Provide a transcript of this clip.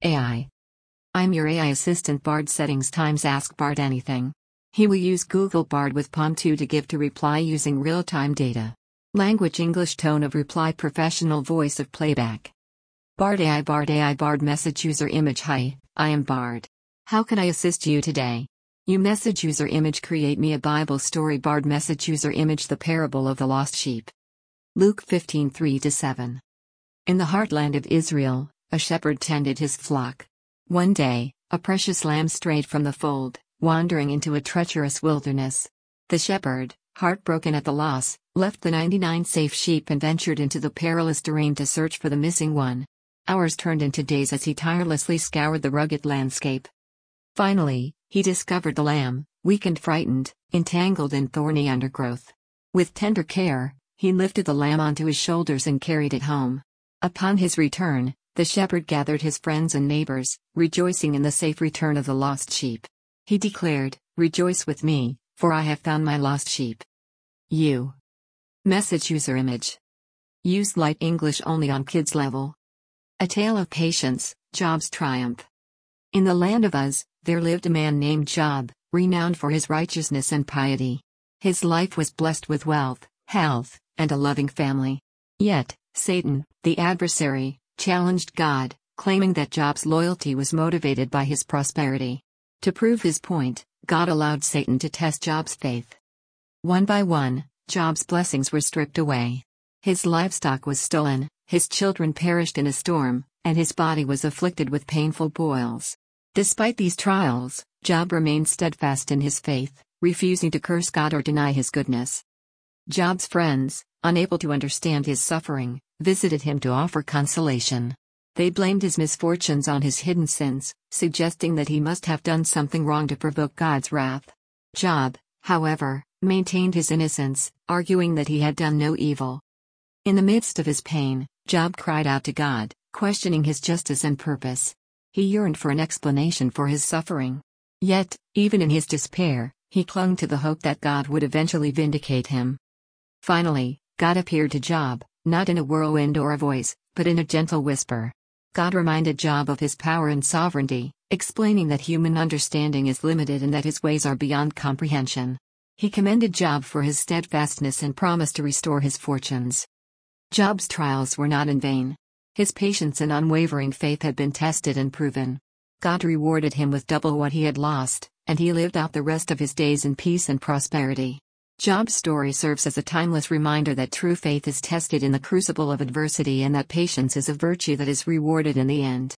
AI. I'm your AI assistant Bard settings times Ask Bard anything. He will use Google Bard with Palm 2 to give to reply using real-time data. Language English tone of reply professional voice of playback. Bard Bard message user image. Hi, I am Bard. How can I assist you today? You message user image create me a Bible story Bard message user image the parable of the lost sheep. Luke 15:3-7. In the heartland of Israel, a shepherd tended his flock. One day, a precious lamb strayed from the fold, wandering into a treacherous wilderness. The shepherd, heartbroken at the loss, left the 99 safe sheep and ventured into the perilous terrain to search for the missing one. Hours turned into days as he tirelessly scoured the rugged landscape. Finally, he discovered the lamb, weak and frightened, entangled in thorny undergrowth. With tender care, he lifted the lamb onto his shoulders and carried it home. Upon his return, the shepherd gathered his friends and neighbors, rejoicing in the safe return of the lost sheep. He declared, "Rejoice with me, for I have found my lost sheep." You. Message user image. Use light English only on kids level. A tale of patience, Job's triumph. In the land of Uz, there lived a man named Job, renowned for his righteousness and piety. His life was blessed with wealth, health, and a loving family. Yet, Satan, the adversary, challenged God, claiming that Job's loyalty was motivated by his prosperity. To prove his point, God allowed Satan to test Job's faith. One by one, Job's blessings were stripped away. His livestock was stolen, his children perished in a storm, and his body was afflicted with painful boils. Despite these trials, Job remained steadfast in his faith, refusing to curse God or deny his goodness. Job's friends, unable to understand his suffering, visited him to offer consolation. They blamed his misfortunes on his hidden sins, suggesting that he must have done something wrong to provoke God's wrath. Job, however, maintained his innocence, arguing that he had done no evil. In the midst of his pain, Job cried out to God, questioning his justice and purpose. He yearned for an explanation for his suffering. Yet, even in his despair, he clung to the hope that God would eventually vindicate him. Finally, God appeared to Job, not in a whirlwind or a voice, but in a gentle whisper. God reminded Job of his power and sovereignty, explaining that human understanding is limited and that his ways are beyond comprehension. He commended Job for his steadfastness and promised to restore his fortunes. Job's trials were not in vain. His patience and unwavering faith had been tested and proven. God rewarded him with double what he had lost, and he lived out the rest of his days in peace and prosperity. Job's story serves as a timeless reminder that true faith is tested in the crucible of adversity and that patience is a virtue that is rewarded in the end.